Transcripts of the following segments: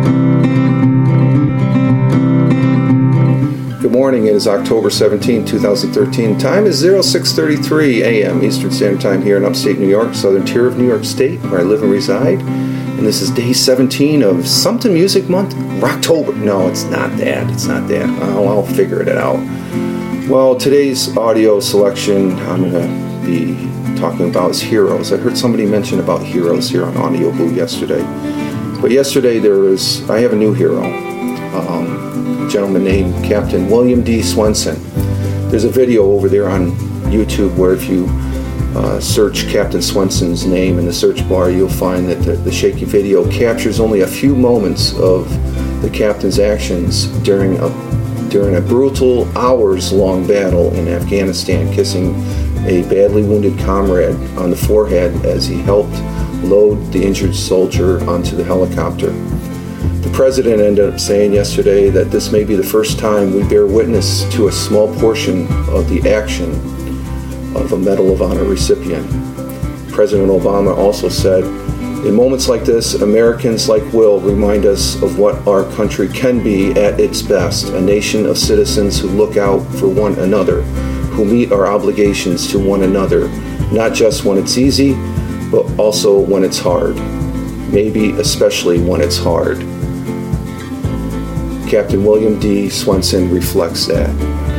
Good morning. It is October 17, 2013. Time is 06:33 a.m. Eastern Standard Time here in upstate New York, southern tier of New York State, where I live and reside. And this is day 17 of something music month. Rocktober. No, it's not that. It's not that. I'll figure it out. Well, today's audio selection I'm going to be talking about is Heroes. I heard somebody mention about Heroes here on Audio Boo yesterday. But yesterday I have a new hero. A gentleman named Captain William D. Swenson. There's a video over there on YouTube where if you search Captain Swenson's name in the search bar, you'll find that the shaky video captures only a few moments of the captain's actions during a brutal hours-long battle in Afghanistan, kissing a badly wounded comrade on the forehead as he helped load the injured soldier onto the helicopter. The president ended up saying yesterday that this may be the first time we bear witness to a small portion of the action of a Medal of Honor recipient. President Obama also said, "In moments like this, Americans like Will remind us of what our country can be at its best, a nation of citizens who look out for one another, who meet our obligations to one another, not just when it's easy, but also when it's hard. Maybe especially when it's hard." Captain William D. Swenson reflects that.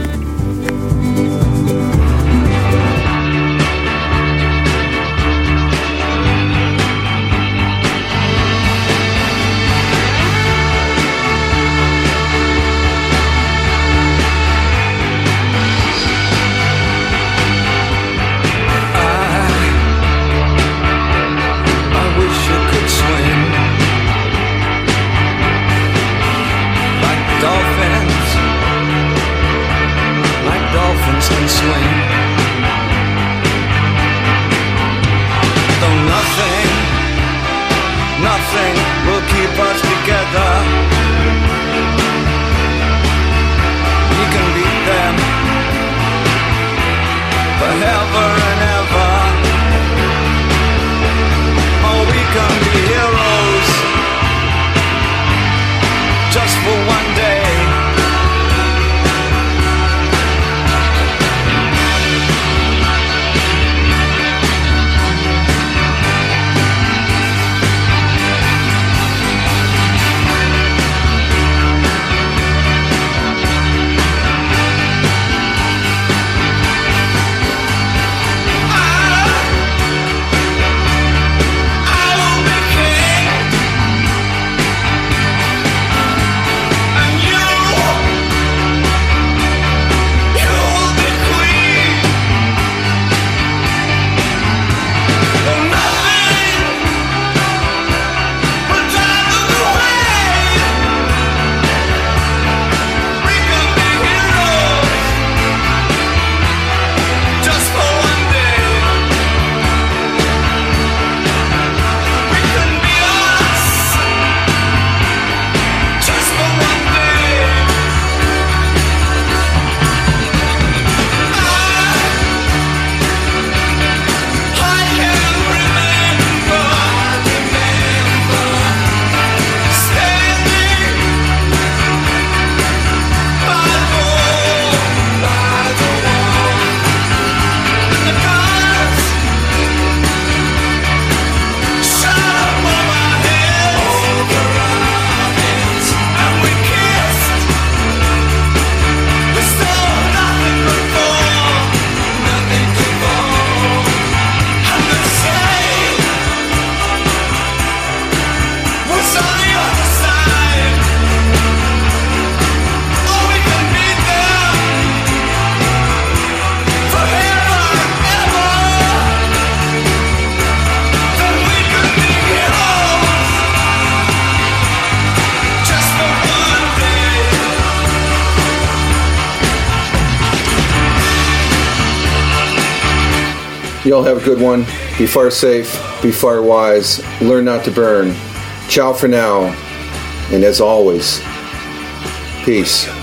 Nothing will keep us together. We can beat them forever and ever. Oh, we can be heroes just for one day. Y'all have a good one. Be fire safe. Be fire wise. Learn not to burn. Ciao for now. And as always, peace.